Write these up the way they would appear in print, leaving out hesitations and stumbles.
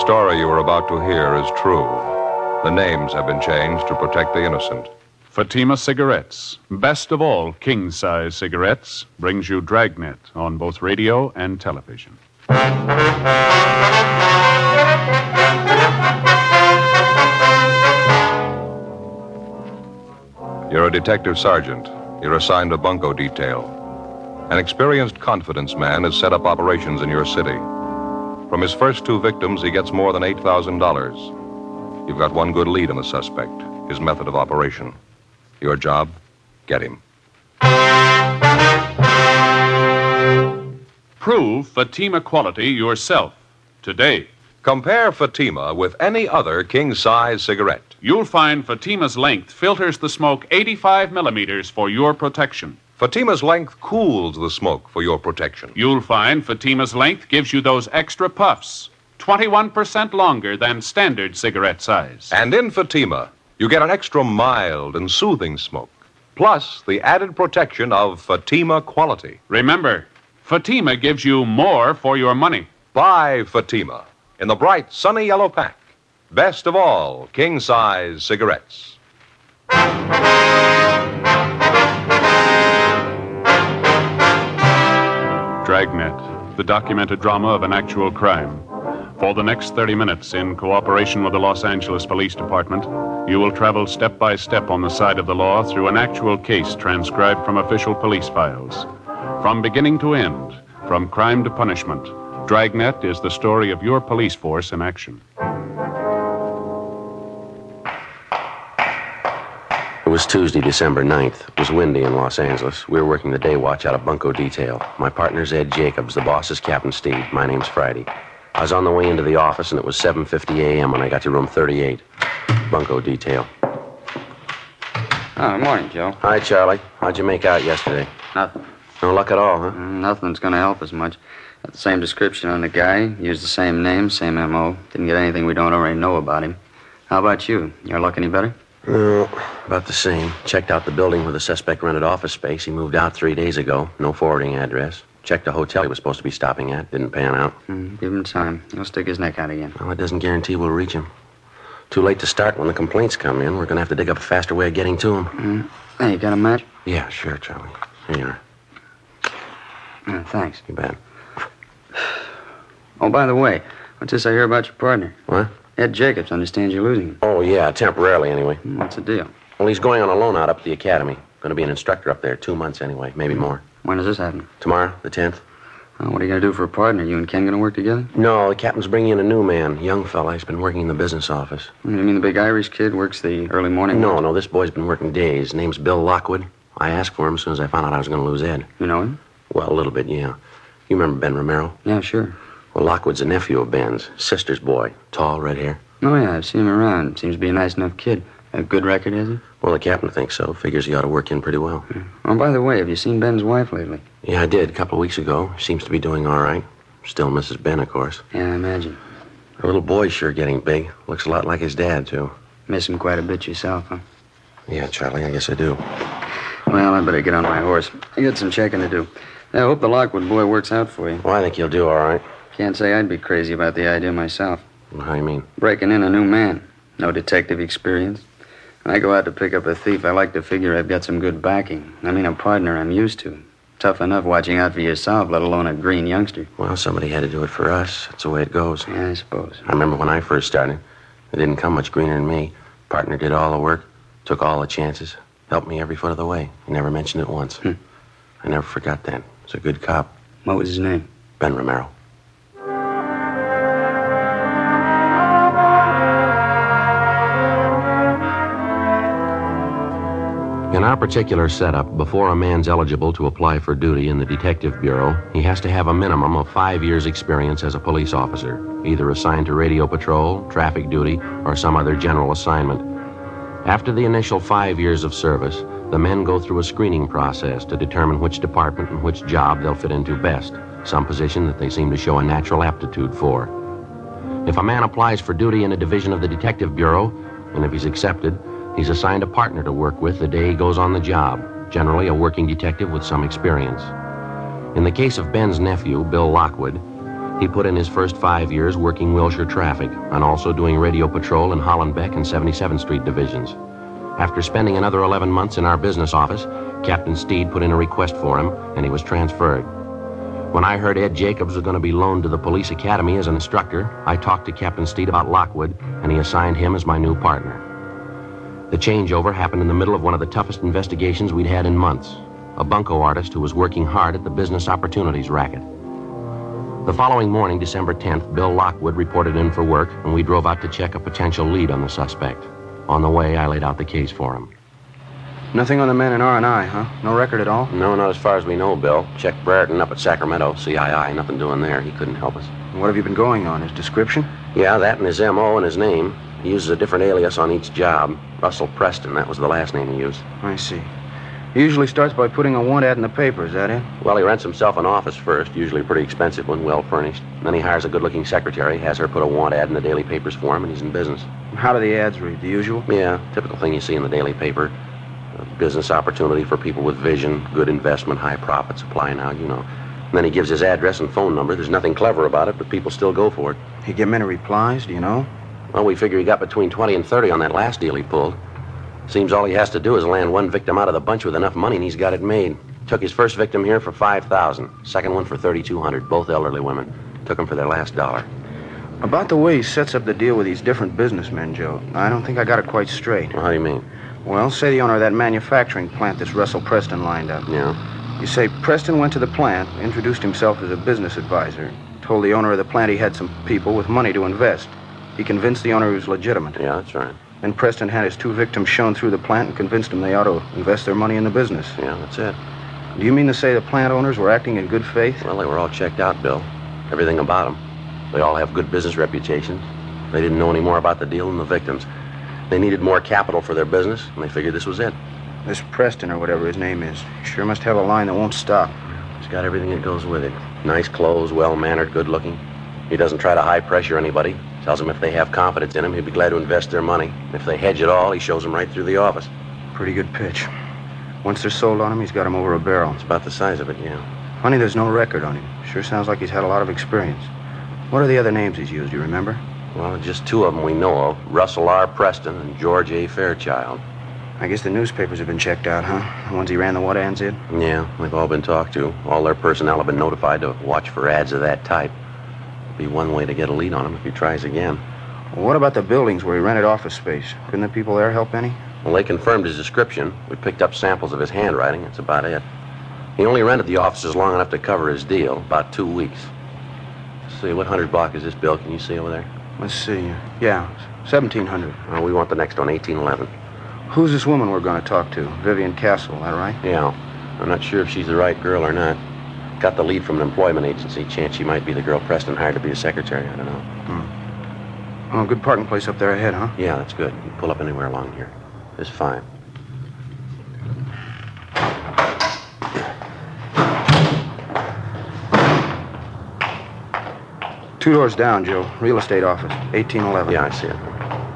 story you are about to hear is true. The names have been changed to protect the innocent. Fatima Cigarettes, best of all king-size cigarettes, brings you Dragnet on both radio and television. You're a detective sergeant. You're assigned a bunco detail. An experienced confidence man has set up operations in your city. From his first two victims, he gets more than $8,000. You've got one good lead on the suspect, his method of operation. Your job, get him. Prove Fatima quality yourself today. Compare Fatima with any other king-size cigarette. You'll find Fatima's length filters the smoke 85 millimeters for your protection. Fatima's length cools the smoke for your protection. You'll find Fatima's length gives you those extra puffs, 21% longer than standard cigarette size. And in Fatima, you get an extra mild and soothing smoke, plus the added protection of Fatima quality. Remember, Fatima gives you more for your money. Buy Fatima in the bright, sunny yellow pack. Best of all, king-size cigarettes. Dragnet, the documented drama of an actual crime. For the next 30 minutes, in cooperation with the Los Angeles Police Department, you will travel step by step on the side of the law through an actual case transcribed from official police files. From beginning to end, from crime to punishment, Dragnet is the story of your police force in action. It was Tuesday, December 9th. It was windy in Los Angeles. We were working the day watch out of bunco detail. My partner's Ed Jacobs. The boss is Captain Steve. My name's Friday. I was on the way into the office, and it was 7:50 a.m. when I got to room 38. Bunco detail. Oh, morning, Joe. Hi, Charlie. How'd you make out yesterday? Nothing. No luck at all, huh? Nothing's going to help us much. Got the same description on the guy. Used the same name, same M.O. Didn't get anything we don't already know about him. How about you? Your luck any better? No, about the same. Checked out the building where the suspect rented office space. He moved out 3 days ago. No forwarding address. Checked the hotel he was supposed to be stopping at. Didn't pan out. Give him time. He'll stick his neck out again. Well, it doesn't guarantee we'll reach him. Too late to start when the complaints come in. We're going to have to dig up a faster way of getting to him. Hey, you got a match? Yeah, sure, Charlie. Here you are. Thanks. You bet. Oh, by the way, what's this I hear about your partner? What? Ed Jacobs understands you're losing him. Oh, yeah, temporarily anyway. What's the deal? Well, he's going on a loan out up at the academy. Going to be an instructor up there 2 months anyway, maybe more. When does this happen? Tomorrow, the 10th. Oh, what are you going to do for a partner? You and Ken going to work together? No, the captain's bringing in a new man, young fella. He's been working in the business office. You mean the big Irish kid works the early morning? No, this boy's been working days. His name's Bill Lockwood. I asked for him as soon as I found out I was going to lose Ed. You know him? Well, a little bit, yeah. You remember Ben Romero? Yeah, sure. Well, Lockwood's a nephew of Ben's, sister's boy. Tall, red hair. Oh, yeah, I've seen him around. Seems to be a nice enough kid. A good record, has he? Well, the captain thinks so. Figures he ought to work in pretty well. Oh, by the way, have you seen Ben's wife lately? Yeah, I did a couple of weeks ago. Seems to be doing all right. Still Mrs. Ben, of course. Yeah, I imagine. Her little boy's sure getting big. Looks a lot like his dad, too. Miss him quite a bit yourself, huh? Yeah, Charlie, I guess I do. Well, I better get on my horse. I got some checking to do. I hope the Lockwood boy works out for you. Well, I think he'll do all right. Can't say I'd be crazy about the idea myself. How do you mean? Breaking in a new man. No detective experience. When I go out to pick up a thief, I like to figure I've got some good backing. I mean, a partner I'm used to. Tough enough watching out for yourself, let alone a green youngster. Well, somebody had to do it for us. That's the way it goes. Yeah, I suppose. I remember when I first started. It didn't come much greener than me. Partner did all the work, took all the chances, helped me every foot of the way. He never mentioned it once. I never forgot that. He's a good cop. What was his name? Ben Romero. In our particular setup, before a man's eligible to apply for duty in the Detective Bureau, he has to have a minimum of 5 years' experience as a police officer, either assigned to radio patrol, traffic duty, or some other general assignment. After the initial 5 years of service, the men go through a screening process to determine which department and which job they'll fit into best, some position that they seem to show a natural aptitude for. If a man applies for duty in a division of the Detective Bureau, and if he's accepted, he's assigned a partner to work with the day he goes on the job, generally a working detective with some experience. In the case of Ben's nephew, Bill Lockwood, He put in his first 5 years working Wilshire traffic and also doing radio patrol in Hollenbeck and 77th Street divisions. After spending another 11 months in our business office, Captain Steed put in a request for him, and he was transferred. When I heard Ed Jacobs was going to be loaned to the police academy as an instructor, I talked to Captain Steed about Lockwood, and he assigned him as my new partner. The changeover happened in the middle of one of the toughest investigations we'd had in months. A bunco artist who was working hard at the business opportunities racket. The following morning, December 10th, Bill Lockwood reported in for work, and we drove out to check a potential lead on the suspect. On the way, I laid out the case for him. Nothing on the man in R&I, huh? No record at all? No, not as far as we know, Bill. Checked Brereton up at Sacramento, CII. Nothing doing there. He couldn't help us. And what have you been going on? His description? Yeah, that and his M.O. and his name. He uses a different alias on each job. Russell Preston, that was the last name he used. I see. He usually starts by putting a want ad in the paper, is that it? Well, he rents himself an office first, usually a pretty expensive one, well-furnished. Then he hires a good-looking secretary, has her put a want ad in the daily papers for him, and he's in business. How do the ads read? The usual? Yeah, typical thing you see in the daily paper. A business opportunity for people with vision, good investment, high profits, apply now, you know. And then he gives his address and phone number. There's nothing clever about it, but people still go for it. He get many replies, do you know? Well, we figure he got between 20 and 30 on that last deal he pulled. Seems all he has to do is land one victim out of the bunch with enough money, and he's got it made. Took his first victim here for $5,000. Second one for $3,200. Both elderly women. Took them for their last dollar. About the way he sets up the deal with these different businessmen, Joe, I don't think I got it quite straight. Well, how do you mean? Well, say the owner of that manufacturing plant this Russell Preston lined up. Yeah. You say Preston went to the plant, introduced himself as a business advisor, told the owner of the plant he had some people with money to invest. He convinced the owner he was legitimate. Yeah, that's right. Then Preston had his two victims shown through the plant and convinced them they ought to invest their money in the business. Yeah, that's it. Do you mean to say the plant owners were acting in good faith? Well, they were all checked out, Bill. Everything about them. They all have good business reputations. They didn't know any more about the deal than the victims. They needed more capital for their business, and they figured this was it. This Preston, or whatever his name is, sure must have a line that won't stop. He's got everything that goes with it. Nice clothes, well-mannered, good-looking. He doesn't try to high-pressure anybody. Tells them if they have confidence in him, he'd be glad to invest their money. If they hedge at all, he shows them right through the office. Pretty good pitch. Once they're sold on him, he's got them over a barrel. It's about the size of it, yeah. Funny there's no record on him. Sure sounds like he's had a lot of experience. What are the other names he's used, you remember? Well, just two of them we know of. Russell R. Preston and George A. Fairchild. I guess the newspapers have been checked out, huh? The ones he ran the what ads in? Yeah, they've all been talked to. All their personnel have been notified to watch for ads of that type. Be one way to get a lead on him if he tries again. Well, what about the buildings where he rented office space? Couldn't the people there help any? Well, they confirmed his description. We picked up samples of his handwriting. That's about it. He only rented the offices long enough to cover his deal, about 2 weeks. Let's see, what 100 block is this, Bill? Can you see over there? Let's see. Yeah, 1700. Well, we want the next one, 1811. Who's this woman we're going to talk to? Vivian Castle, that right? Yeah. I'm not sure if she's the right girl or not. Got the lead from an employment agency. Chance she might be the girl Preston hired to be a secretary. I don't know. Oh, good parking place up there ahead, huh? Yeah, that's good. You can pull up anywhere along here. It's fine. Two doors down, Joe. Real estate office, 1811. Yeah, I see it.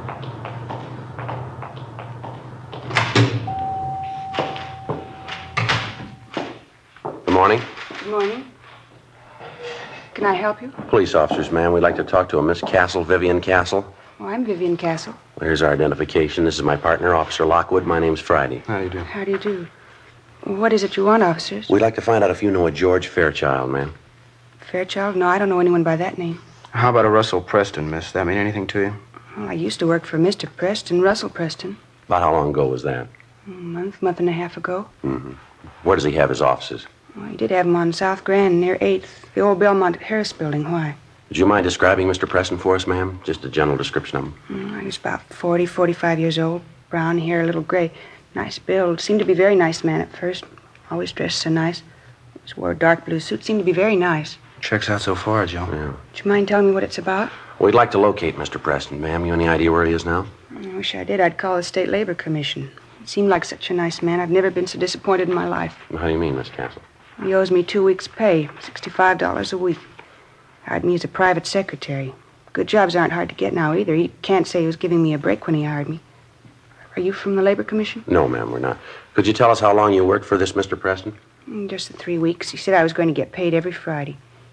Good morning. Good morning. Can I help you? Police officers, ma'am. We'd like to talk to a Miss Castle, Vivian Castle. Oh, I'm Vivian Castle. Well, here's our identification. This is my partner, Officer Lockwood. My name's Friday. How do you do? How do you do? What is it you want, officers? We'd like to find out if you know a George Fairchild, ma'am. Fairchild? No, I don't know anyone by that name. How about a Russell Preston, miss? That mean anything to you? Well, I used to work for Mr. Preston, Russell Preston. About how long ago was that? A month and a half ago. Mm-hmm. Where does he have his offices? Well, he did have them on South Grand near 8th, the old Belmont Harris building. Why? Would you mind describing Mr. Preston for us, ma'am? Just a general description of him. He was about 45 years old. Brown hair, a little gray. Nice build. Seemed to be a very nice man at first. Always dressed so nice. Always wore a dark blue suit. Seemed to be very nice. Checks out so far, Joe. Yeah. Would you mind telling me what it's about? We'd like to locate Mr. Preston, ma'am. You any idea where he is now? I wish I did. I'd call the State Labor Commission. He seemed like such a nice man. I've never been so disappointed in my life. How do you mean, Miss Castle? He owes me 2 weeks' pay, $65 a week. Hired me as a private secretary. Good jobs aren't hard to get now either. He can't say he was giving me a break when he hired me. Are you from the Labor Commission? No, ma'am, we're not. Could you tell us how long you worked for this Mr. Preston? Just the 3 weeks. He said I was going to get paid every Friday.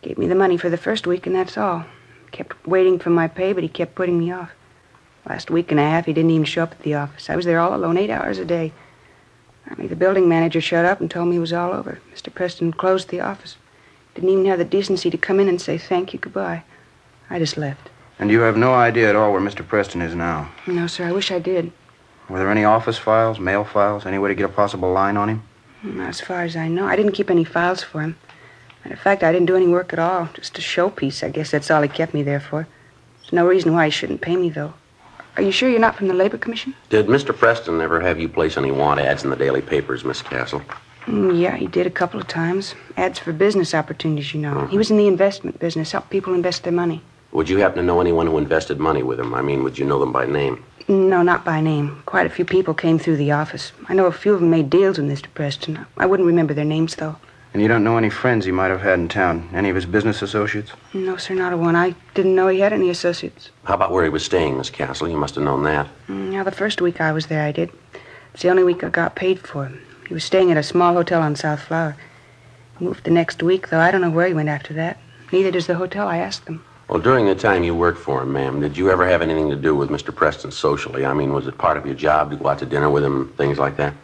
Gave me the money for the first week, and that's all. Kept waiting for my pay, but he kept putting me off. Last week and a half, he didn't even show up at the office. I was there all alone, 8 hours a day. Finally, the building manager showed up and told me it was all over. Mr. Preston closed the office. Didn't even have the decency to come in and say thank you, goodbye. I just left. And you have no idea at all where Mr. Preston is now? No, sir, I wish I did. Were there any office files, mail files, any way to get a possible line on him? Not as far as I know. I didn't keep any files for him. Matter of fact, I didn't do any work at all. Just a showpiece. I guess that's all he kept me there for. There's no reason why he shouldn't pay me, though. Are you sure you're not from the Labor Commission? Did Mr. Preston ever have you place any want ads in the daily papers, Miss Castle? Yeah, he did a couple of times. Ads for business opportunities, you know. He was in the investment business, helped people invest their money. Would you happen to know anyone who invested money with him? I mean, would you know them by name? No, not by name. Quite a few people came through the office. I know a few of them made deals with Mr. Preston. I wouldn't remember their names, though. And you don't know any friends he might have had in town? Any of his business associates? No, sir, not a one. I didn't know he had any associates. How about where he was staying, Miss Castle? You must have known that. Now, the first week I was there, I did. It's the only week I got paid for. He was staying at a small hotel on South Flower. He moved the next week, though I don't know where he went after that. Neither does the hotel, I asked them. Well, during the time you worked for him, ma'am, did you ever have anything to do with Mr. Preston socially? I mean, was it part of your job to go out to dinner with him, things like that?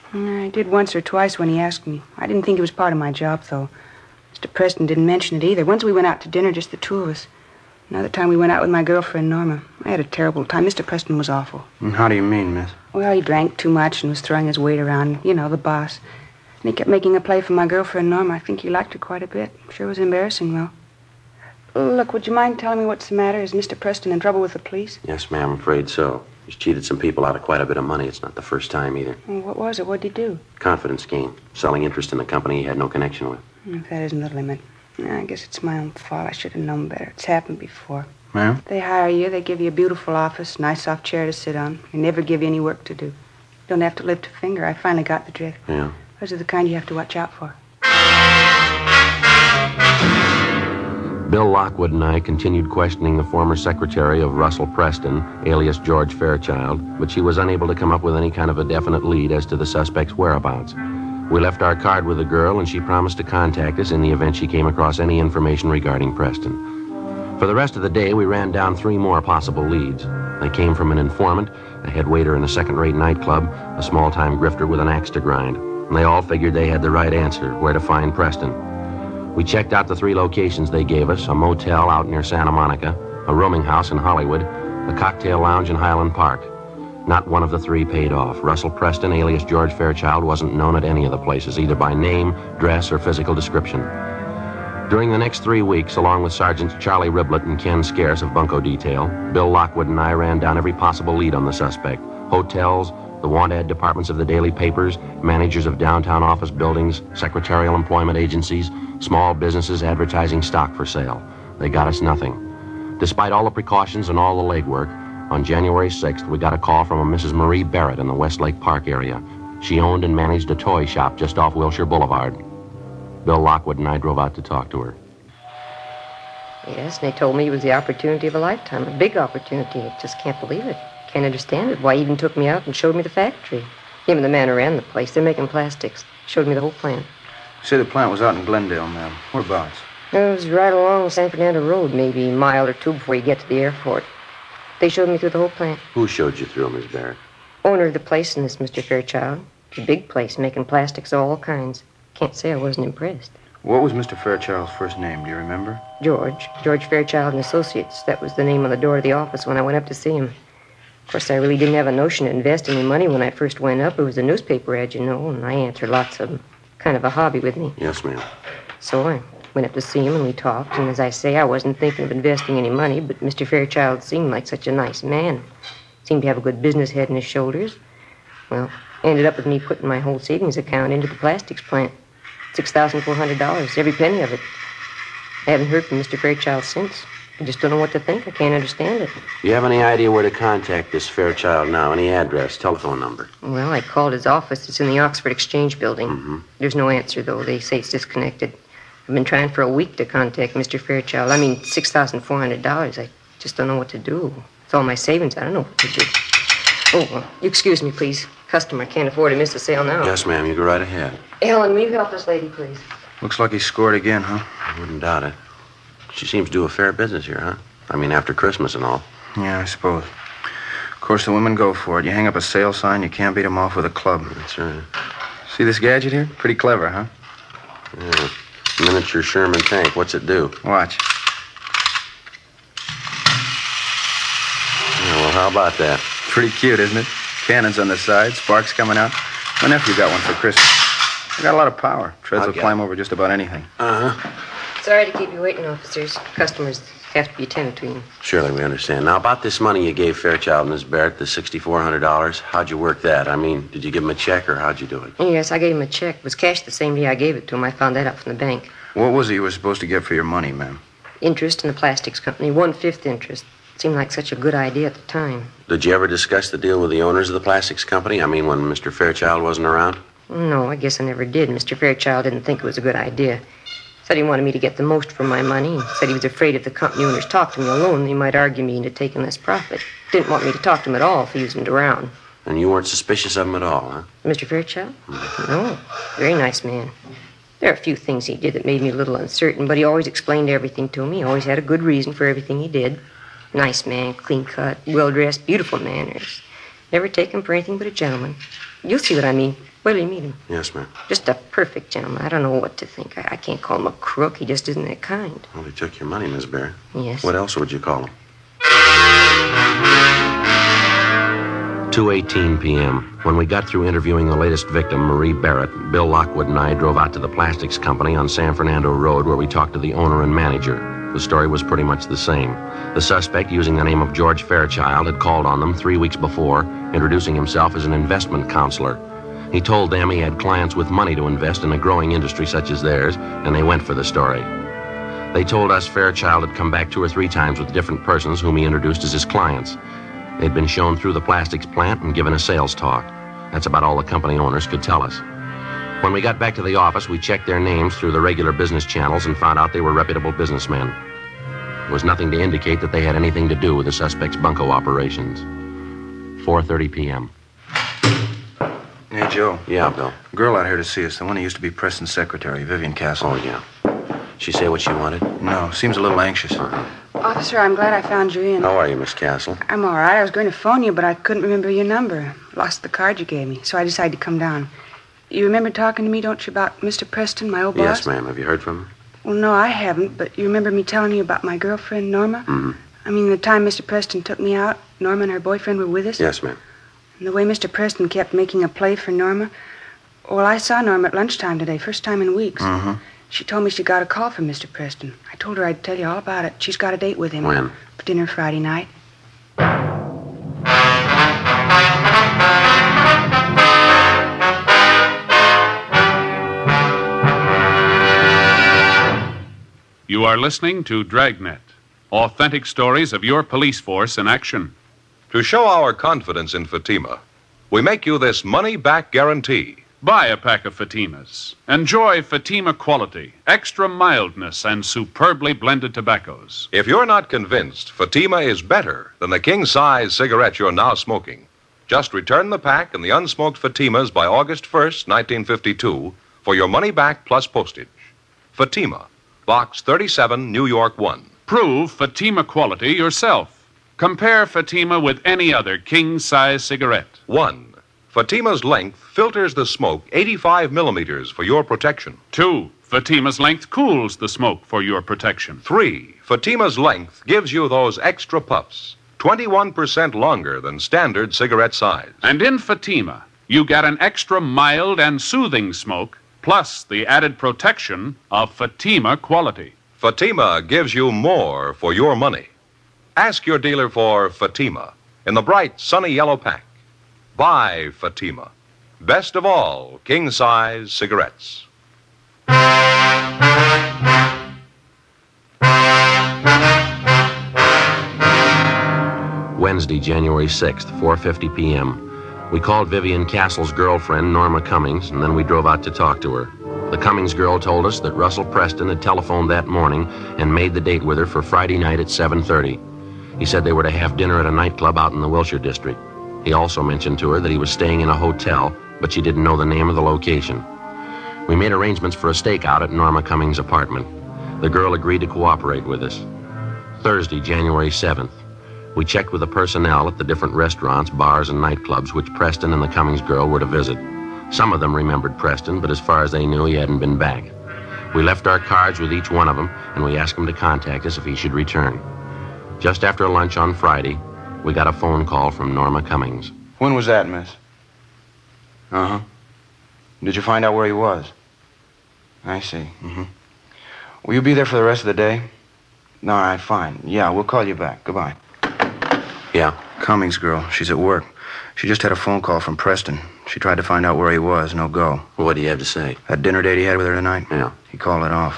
I did once or twice when he asked me. I didn't think it was part of my job, though. Mr. Preston didn't mention it either. Once we went out to dinner, just the two of us. Another time we went out with my girlfriend, Norma. I had a terrible time. Mr. Preston was awful. And how do you mean, miss? Well, he drank too much and was throwing his weight around. You know, the boss. And he kept making a play for my girlfriend, Norma. I think he liked her quite a bit. Sure was embarrassing, well. Look, would you mind telling me what's the matter? Is Mr. Preston in trouble with the police? Yes, ma'am, I'm afraid so. He's cheated some people out of quite a bit of money. It's not the first time either. Well, what was it? What'd he do? Confidence scheme. Selling interest in a company he had no connection with. If that isn't the limit. I guess it's my own fault. I should have known better. It's happened before. Ma'am? They hire you. They give you a beautiful office, nice soft chair to sit on. They never give you any work to do. You don't have to lift a finger. I finally got the drift. Yeah. Those are the kind you have to watch out for. Bill Lockwood and I continued questioning the former secretary of Russell Preston, alias George Fairchild, but she was unable to come up with any kind of a definite lead as to the suspect's whereabouts. We left our card with the girl, and she promised to contact us in the event she came across any information regarding Preston. For the rest of the day, we ran down 3 more possible leads. They came from an informant, a head waiter in a second-rate nightclub, a small-time grifter with an axe to grind. And they all figured they had the right answer, where to find Preston. We checked out the 3 locations they gave us, a motel out near Santa Monica, a rooming house in Hollywood, a cocktail lounge in Highland Park. Not one of the 3 paid off. Russell Preston, alias George Fairchild, wasn't known at any of the places, either by name, dress, or physical description. During the next 3 weeks, along with Sergeants Charlie Riblett and Ken Scarce of Bunco Detail, Bill Lockwood and I ran down every possible lead on the suspect. Hotels, the want ad departments of the daily papers, managers of downtown office buildings, secretarial employment agencies, small businesses advertising stock for sale. They got us nothing. Despite all the precautions and all the legwork, on January 6th, we got a call from a Mrs. Marie Barrett in the Westlake Park area. She owned and managed a toy shop just off Wilshire Boulevard. Bill Lockwood and I drove out to talk to her. Yes, and they told me it was the opportunity of a lifetime, a big opportunity. I just can't believe it. Can't understand it. Why, he even took me out and showed me the factory. Him and the man who ran the place. They're making plastics. Showed me the whole plant. You say the plant was out in Glendale, ma'am. Whereabouts? It was right along San Fernando Road, maybe a mile or 2 before you get to the airport. They showed me through the whole plant. Who showed you through, Miss Barrett? Owner of the place in this, Mr. Fairchild. It's a big place, making plastics of all kinds. Can't say I wasn't impressed. What was Mr. Fairchild's first name? Do you remember? George Fairchild and Associates. That was the name on the door of the office when I went up to see him. Of course, I really didn't have a notion to invest any money when I first went up. It was a newspaper ad, you know, and I answered lots of them. Kind of a hobby with me. Yes, ma'am. So I went up to see him, and we talked. And as I say, I wasn't thinking of investing any money, but Mr. Fairchild seemed like such a nice man. Seemed to have a good business head on his shoulders. Well, ended up with me putting my whole savings account into the plastics plant. $6,400, every penny of it. I haven't heard from Mr. Fairchild since. I just don't know what to think. I can't understand it. Do you have any idea where to contact this Fairchild now? Any address, telephone number? Well, I called his office. It's in the Oxford Exchange Building. Mm-hmm. There's no answer, though. They say it's disconnected. I've been trying for a week to contact Mr. Fairchild. I mean, $6,400. I just don't know what to do. It's all my savings. I don't know what to do. Oh, well, you excuse me, please. Customer can't afford to miss a sale now. Yes, ma'am. You go right ahead. Ellen, will you help this lady, please? Looks like he scored again, huh? I wouldn't doubt it. She seems to do a fair business here, huh? I mean, after Christmas and all. Yeah, I suppose. Of course, the women go for it. You hang up a sale sign, you can't beat them off with a club. That's right. See this gadget here? Pretty clever, huh? Yeah. Miniature Sherman tank. What's it do? Watch. Yeah, well, how about that? Pretty cute, isn't it? Cannons on the side, sparks coming out. My nephew got one for Christmas. It got a lot of power. Treads will climb over just about anything. Uh-huh. Sorry to keep you waiting, officers. Customers have to be attended to. Surely we understand. Now, about this money you gave Fairchild and Miss Barrett, the $6,400, how'd you work that? I mean, did you give him a check, or how'd you do it? Yes, I gave him a check. It was cashed the same day I gave it to him. I found that out from the bank. What was it you were supposed to get for your money, ma'am? Interest in the plastics company, 1/5 interest. Seemed like such a good idea at the time. Did you ever discuss the deal with the owners of the plastics company? I mean, when Mr. Fairchild wasn't around? No, I guess I never did. Mr. Fairchild didn't think it was a good idea. Said he wanted me to get the most for my money. Said he was afraid if the company owners talked to me alone, they might argue me into taking less profit. Didn't want me to talk to him at all if he wasn't around. And you weren't suspicious of him at all, huh? Mr. Fairchild? No. Very nice man. There are a few things he did that made me a little uncertain, but he always explained everything to me. He always had a good reason for everything he did. Nice man, clean-cut, well-dressed, beautiful manners. Never take him for anything but a gentleman. You'll see what I mean. Wait till you meet him. Yes, ma'am. Just a perfect gentleman. I don't know what to think. I can't call him a crook. He just isn't that kind. Well, he took your money, Miss Barrett. Yes. What else would you call him? 2:18 p.m. When we got through interviewing the latest victim, Marie Barrett, Bill Lockwood and I drove out to the plastics company on San Fernando Road where we talked to the owner and manager. The story was pretty much the same. The suspect, using the name of George Fairchild, had called on them 3 weeks before, introducing himself as an investment counselor. He told them he had clients with money to invest in a growing industry such as theirs, and they went for the story. They told us Fairchild had come back 2 or 3 times with different persons whom he introduced as his clients. They'd been shown through the plastics plant and given a sales talk. That's about all the company owners could tell us. When we got back to the office, we checked their names through the regular business channels and found out they were reputable businessmen. There was nothing to indicate that they had anything to do with the suspect's bunco operations. 4:30 p.m. Hey, Joe. Yeah, Bill. A girl out here to see us, the one who used to be Preston's secretary, Vivian Castle. Oh, yeah. She say what she wanted? No, seems a little anxious. Officer, I'm glad I found you in. How are you, Miss Castle? I'm all right. I was going to phone you, but I couldn't remember your number. Lost the card you gave me, so I decided to come down. You remember talking to me, don't you, about Mr. Preston, my old boss? Yes, ma'am. Have you heard from him? Well, no, I haven't, but you remember me telling you about my girlfriend, Norma? Mm-hmm. I mean, the time Mr. Preston took me out, Norma and her boyfriend were with us? Yes, ma'am. And the way Mr. Preston kept making a play for Norma. Well, I saw Norma at lunchtime today, first time in weeks. Mm-hmm. She told me she got a call from Mr. Preston. I told her I'd tell you all about it. She's got a date with him. When? For dinner Friday night. You are listening to Dragnet, authentic stories of your police force in action. To show our confidence in Fatima, we make you this money-back guarantee. Buy a pack of Fatimas. Enjoy Fatima quality, extra mildness, and superbly blended tobaccos. If you're not convinced Fatima is better than the king-size cigarette you're now smoking, just return the pack and the unsmoked Fatimas by August 1st, 1952, for your money back plus postage. Fatima, Box 37, New York 1. Prove Fatima quality yourself. Compare Fatima with any other king-size cigarette. 1. Fatima's length filters the smoke 85 millimeters for your protection. 2. Fatima's length cools the smoke for your protection. 3. Fatima's length gives you those extra puffs, 21% longer than standard cigarette size. And in Fatima, you get an extra mild and soothing smoke, plus the added protection of Fatima quality. Fatima gives you more for your money. Ask your dealer for Fatima in the bright, sunny yellow pack. Buy Fatima. Best of all, king-size cigarettes. Wednesday, January 6th, 4:50 p.m. We called Vivian Castle's girlfriend, Norma Cummings, and then we drove out to talk to her. The Cummings girl told us that Russell Preston had telephoned that morning and made the date with her for Friday night at 7:30. He said they were to have dinner at a nightclub out in the Wilshire district. He also mentioned to her that he was staying in a hotel, but she didn't know the name of the location. We made arrangements for a stakeout at Norma Cummings' apartment. The girl agreed to cooperate with us. Thursday, January 7th. We checked with the personnel at the different restaurants, bars, and nightclubs which Preston and the Cummings girl were to visit. Some of them remembered Preston, but as far as they knew, he hadn't been back. We left our cards with each one of them, and we asked him to contact us if he should return. Just after lunch on Friday, we got a phone call from Norma Cummings. When was that, miss? Uh-huh. Did you find out where he was? I see. Mm-hmm. Will you be there for the rest of the day? All right, fine. Yeah, we'll call you back. Goodbye. Yeah? Cummings girl. She's at work. She just had a phone call from Preston. She tried to find out where he was. No go. Well, what do you have to say? That dinner date he had with her tonight? Yeah. He called it off.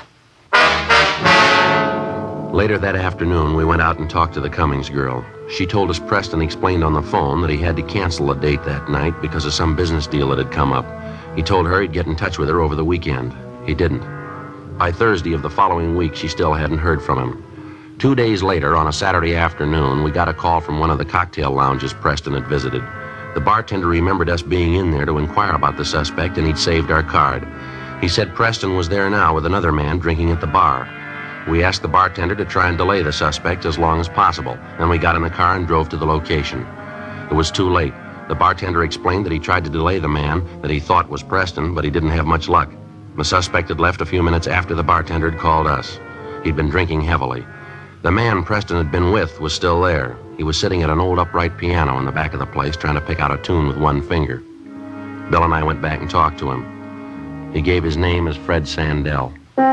Later that afternoon, we went out and talked to the Cummings girl. She told us Preston explained on the phone that he had to cancel a date that night because of some business deal that had come up. He told her he'd get in touch with her over the weekend. He didn't. By Thursday of the following week, she still hadn't heard from him. 2 days later, on a Saturday afternoon, we got a call from one of the cocktail lounges Preston had visited. The bartender remembered us being in there to inquire about the suspect, and he'd saved our card. He said Preston was there now with another man drinking at the bar. We asked the bartender to try and delay the suspect as long as possible. Then we got in the car and drove to the location. It was too late. The bartender explained that he tried to delay the man that he thought was Preston, but he didn't have much luck. The suspect had left a few minutes after the bartender had called us. He'd been drinking heavily. The man Preston had been with was still there. He was sitting at an old upright piano in the back of the place trying to pick out a tune with one finger. Bill and I went back and talked to him. He gave his name as Fred Sandell.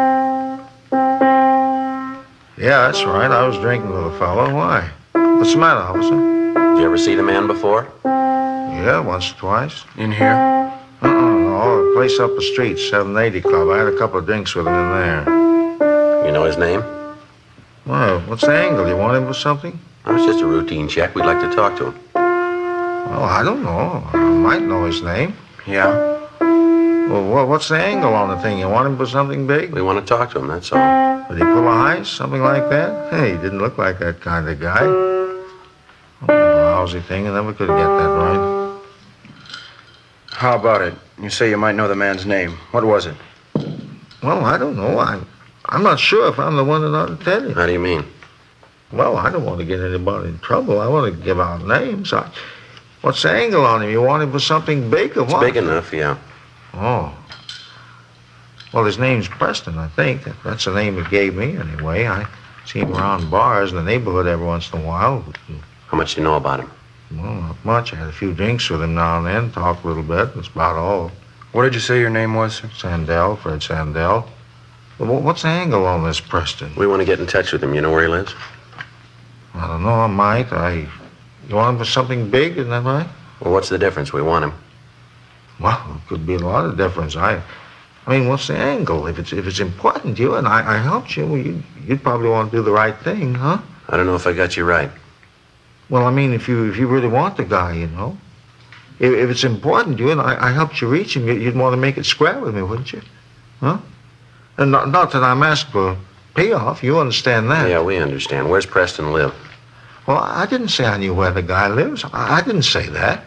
Yeah, that's right. I was drinking with a fellow. Why? What's the matter, officer? Did you ever see the man before? Yeah, once or twice. In here? No, a place up the street, 780 Club. I had a couple of drinks with him in there. You know his name? Well, what's the angle? You want him for something? Oh, it's just a routine check. We'd like to talk to him. Well, I don't know. I might know his name. Yeah. Well, what's the angle on the thing? You want him for something big? We want to talk to him, that's all. Did he pull a heist? Something like that? Hey, he didn't look like that kind of guy. Oh, lousy thing. I never could get that right. How about it? You say you might know the man's name. What was it? Well, I don't know. I'm not sure if I'm the one that ought to tell you. How do you mean? Well, I don't want to get anybody in trouble. I want to give out names. What's the angle on him? You want him for something big or what? It's big enough, yeah. Oh. Well, his name's Preston, I think. That's the name he gave me, anyway. I see him around bars in the neighborhood every once in a while. How much do you know about him? Well, not much. I had a few drinks with him now and then, talked a little bit. That's about all. What did you say your name was, sir? Sandell, Fred Sandell. Well, what's the angle on this Preston? We want to get in touch with him. You know where he lives? I don't know. I might. You want him for something big, isn't that right? Well, what's the difference? We want him. Well, it could be a lot of difference. I mean, what's the angle? If it's important to you and I helped you, well, you'd probably want to do the right thing, huh? I don't know if I got you right. Well, I mean, if you really want the guy, you know. If it's important to you and I helped you reach him, you'd want to make it square with me, wouldn't you? Huh? And not that I'm asking for payoff. You understand that? Yeah, we understand. Where's Preston live? Well, I didn't say I knew where the guy lives. I didn't say that.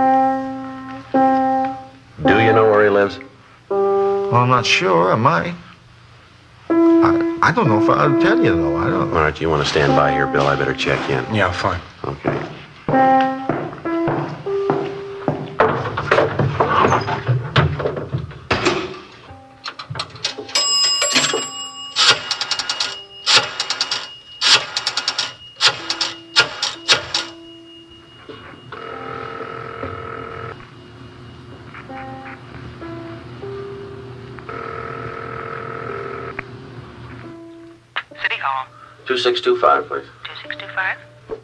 Do you know where he lives? Well, I'm not sure. I might. I don't know if I'll tell you, though. I don't know. All right, you want to stand by here, Bill? I better check in. Yeah, fine. Okay. City Hall. 2625, please. 2625.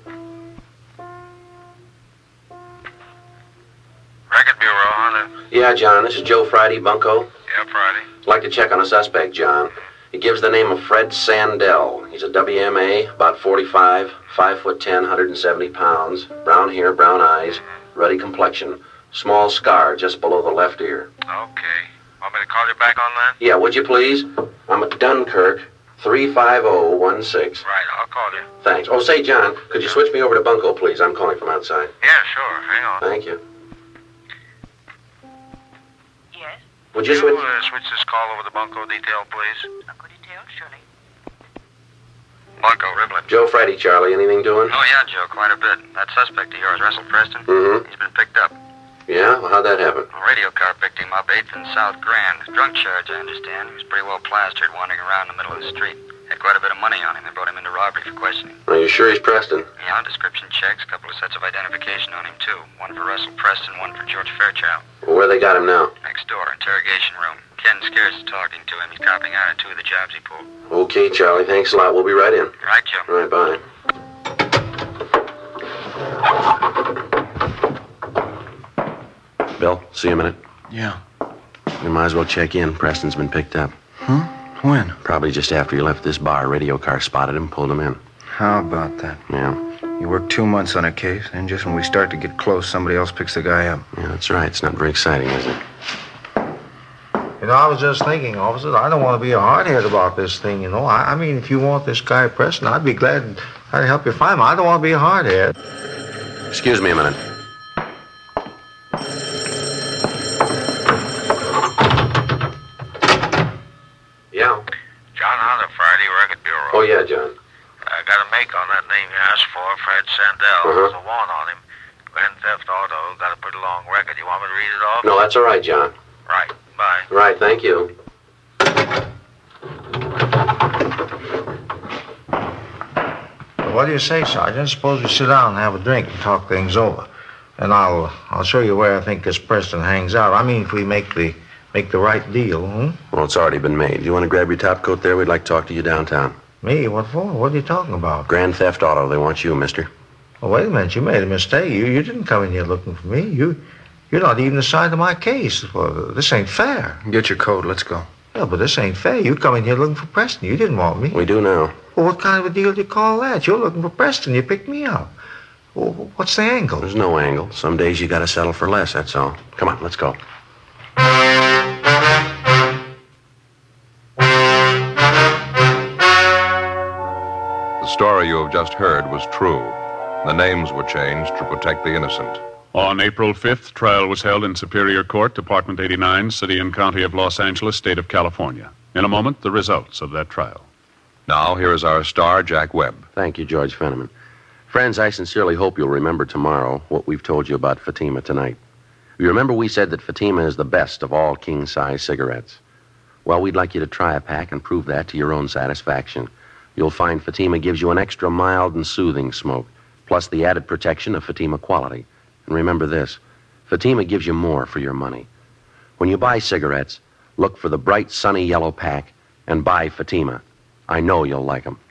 Record Bureau, Hunter. Yeah, John, this is Joe Friday, Bunko. Yeah, Friday. I'd like to check on a suspect, John. He gives the name of Fred Sandell. He's a WMA, about 45, 5'10", 170 pounds, brown hair, brown eyes, ruddy complexion, small scar just below the left ear. Okay. Want me to call you back on that? Yeah, would you please? I'm at Dunkirk, 35016. Right, I'll call you. Thanks. Oh, say, John, could you switch me over to Bunko, please? I'm calling from outside. Yeah, sure. Hang on. Thank you. Yes. Would you switch? Switch this call over to Bunko Detail, please? Bunko Detail, surely. Bunko, Riblin. Joe Friday, Charlie. Anything doing? Oh, yeah, Joe, quite a bit. That suspect of yours, Russell Preston, Mm-hmm. he's been picked up. Yeah? Well, how'd that happen? A radio car picked him up 8th and South Grand. Drunk charge, I understand. He was pretty well plastered, wandering around in the middle of the street. Had quite a bit of money on him. They brought him into robbery for questioning. Are you sure he's Preston? Yeah, description checks, a couple of sets of identification on him, too. One for Russell Preston, one for George Fairchild. Well, where they got him now? Next door, interrogation room. Ken Scarce is talking to him. He's copying out on 2 of the jobs he pulled. Okay, Charlie. Thanks a lot. We'll be right in. Right, Joe. All right, bye. Bill, see you a minute. Yeah. We might as well check in. Preston's been picked up. Huh? When? Probably just after you left this bar. A radio car spotted him, pulled him in. How about that? Yeah. You work 2 months on a case, and just when we start to get close, somebody else picks the guy up. Yeah, that's right. It's not very exciting, is it? You know, I was just thinking, officers, I don't want to be a hardhead about this thing, you know. I mean, if you want this guy Preston, I'd be glad I'd help you find him. I don't want to be a hardhead. Excuse me a minute. Yeah. John Hunter, Friday, Record Bureau. Oh, yeah, John. I got a make on that name you asked for, Fred Sandell. Uh-huh. There's a warrant on him. Grand Theft Auto, got a pretty long record. You want me to read it off? No, that's all right, John. Right, bye. Right, thank you. What do you say, Sergeant? Suppose we sit down and have a drink and talk things over. And I'll show you where I think this Preston hangs out. I mean, if we make the right deal, Well, it's already been made. Do you want to grab your top coat there? We'd like to talk to you downtown. Me? What for? What are you talking about? Grand Theft Auto. They want you, mister. Well, wait a minute. You made a mistake. You didn't come in here looking for me. You're not even assigned to my case. Well, this ain't fair. Get your coat. Let's go. Yeah, but this ain't fair. You come in here looking for Preston. You didn't want me. We do now. Well, what kind of a deal do you call that? You're looking for Preston. You picked me up. Well, what's the angle? There's no angle. Some days you got to settle for less, that's all. Come on, let's go. The story you have just heard was true. The names were changed to protect the innocent. On April 5th, trial was held in Superior Court, Department 89, City and County of Los Angeles, State of California. In a moment, the results of that trial. Now, here is our star, Jack Webb. Thank you, George Fenneman. Friends, I sincerely hope you'll remember tomorrow what we've told you about Fatima tonight. You remember we said that Fatima is the best of all king-size cigarettes. Well, we'd like you to try a pack and prove that to your own satisfaction. You'll find Fatima gives you an extra mild and soothing smoke, plus the added protection of Fatima quality. And remember this, Fatima gives you more for your money. When you buy cigarettes, look for the bright, sunny yellow pack and buy Fatima. I know you'll like them.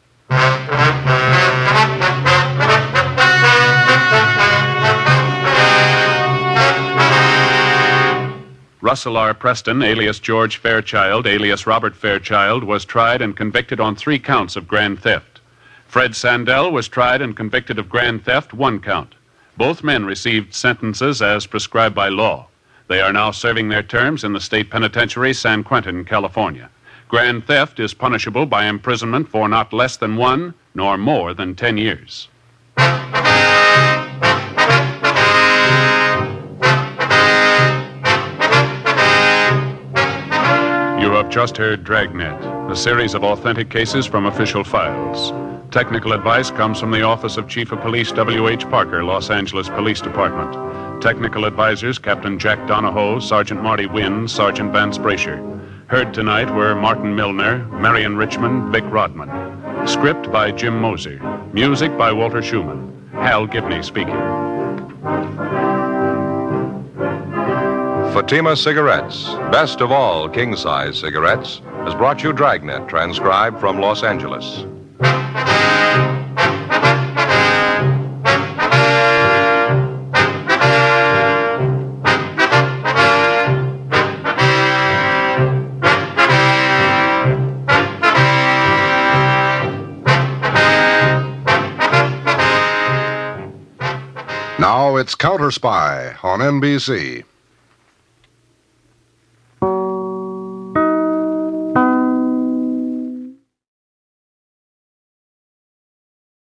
Russell R. Preston, alias George Fairchild, alias Robert Fairchild, was tried and convicted on 3 counts of grand theft. Fred Sandell was tried and convicted of grand theft, 1 count. Both men received sentences as prescribed by law. They are now serving their terms in the state penitentiary, San Quentin, California. Grand theft is punishable by imprisonment for not less than 1 nor more than 10 years. You have just heard Dragnet, a series of authentic cases from official files. Technical advice comes from the Office of Chief of Police W.H. Parker, Los Angeles Police Department. Technical advisors Captain Jack Donahoe, Sergeant Marty Wynn, Sergeant Vance Brasher. Heard tonight were Martin Milner, Marion Richmond, Vic Rodman. Script by Jim Moser. Music by Walter Schumann. Hal Gibney speaking. Fatima Cigarettes, best of all king-size cigarettes, has brought you Dragnet, transcribed from Los Angeles. Now it's Counter Spy on NBC.